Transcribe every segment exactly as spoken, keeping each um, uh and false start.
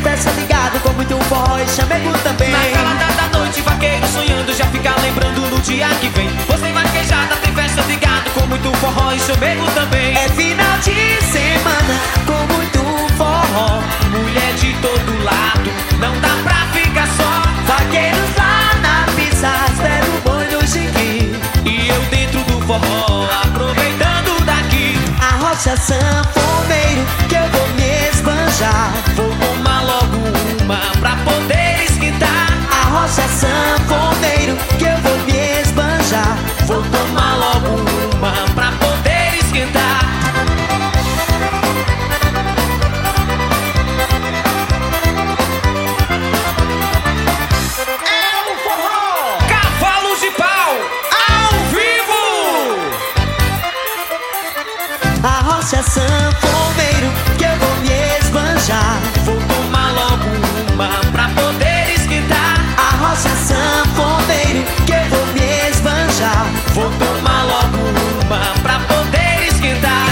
festa ligado com muito forró e chamego também. Na calada da noite, vaqueiro sonhando, já fica lembrando no dia que vem. Pois tem vaquejada, tem festa ligado com muito forró e chamego também. É final de semana com muito forró, Mulher de todo lado, não dá pra ficar só. vaqueiros lá na pista, espera o boi no chique. E eu dentro do forró, aproveitando daqui. A rocha sanfoneiro que eu vou me esbanjar. Vou tomar logo uma pra poder esquentar. A rocha sanfoneiro que eu vou me esbanjar. Vou tomar logo uma pra poder esquentar. É o forró Cavalos de Pau ao vivo. A rocha sanfoneiro que eu vou me esbanjar. Vou tomar logo uma pra poder esquentar. A rocha sanfoneiro que eu vou me esbanjar. Vou tomar logo uma pra poder esquentar.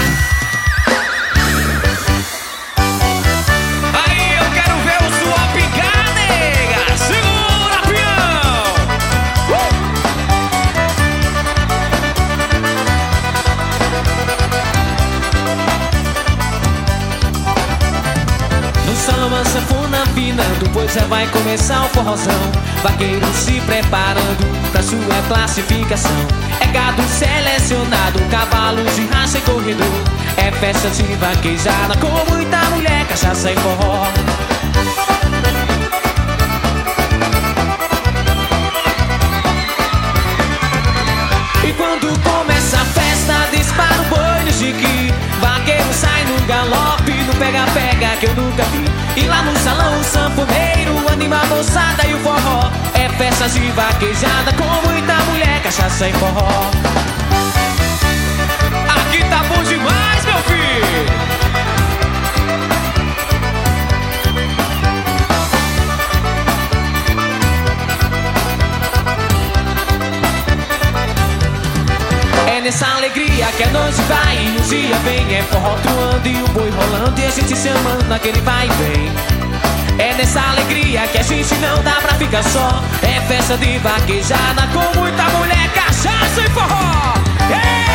Aí eu quero ver o suor picar, nega. Segura, peão. Uh! No salão a sanfona afinando, pois já vai começar o forrozão. Vaqueiro se preparando pra sua classificação. É gado selecionado, cavalos de raça e corredor. É festa de vaquejada com muita mulher, cachaça e forró. E quando começa a festa, dispara o boi no chique. Vaqueiro sai no galope, no pega-pega que eu nunca vi. E lá no salão o sanfoneiro anima a moçada e o forró. É festa de vaquejada com muita mulher, cachaça e forró. Aqui tá bom demais, meu filho. É nessa alegria que a noite vai e o dia vem. É forró truando e o boi rolando e a gente se amando naquele vai e vem. É nessa alegria que a gente não dá pra ficar só. É festa de vaquejada com muita mulher, cachaça e forró. Ei!